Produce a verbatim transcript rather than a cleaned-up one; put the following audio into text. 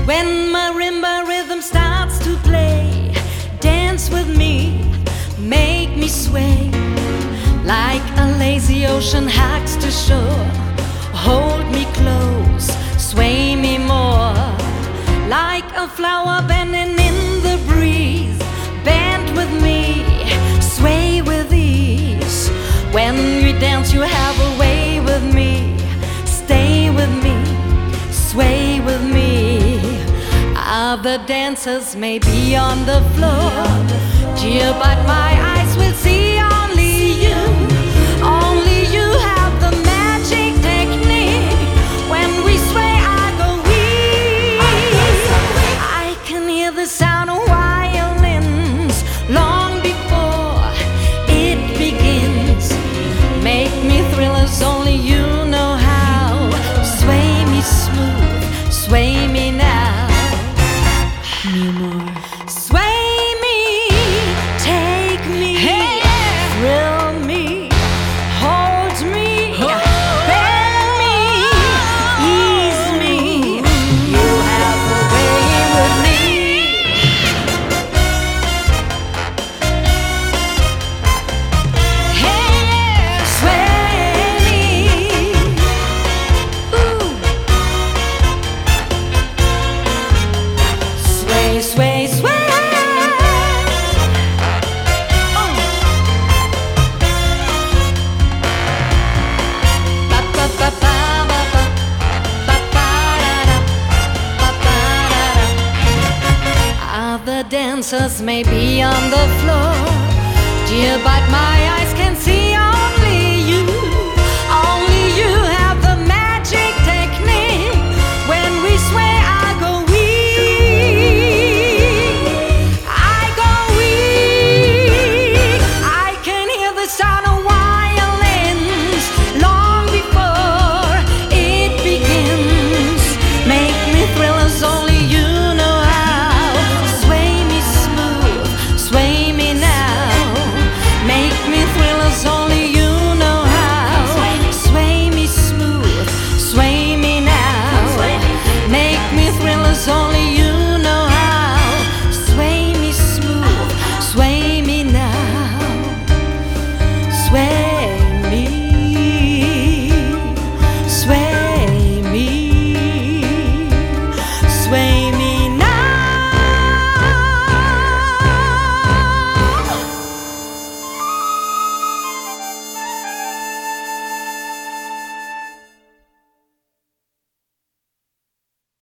When marimba rhythm starts to play, dance with me, make me sway. Like a lazy ocean hugs the shore, hold me close, sway me more. Like a flower bending in the breeze, bend with me, sway with ease. When we dance you have a way with me, stay with me, sway with me. Other dancers may be on the floor, dear, but my eyes will see only you. Only you have the magic technique. When we sway I go weak. I can hear the sound of violins long before it begins. Make me thrillers, only you know how. Sway me smooth, sway me now. Sway me, take me, hey, thrill me, hold me, bend me, ease me. You have a way with me. Hey, sway me. Ooh. Sway, sway, sway. Other dancers may be on the floor, dear, but my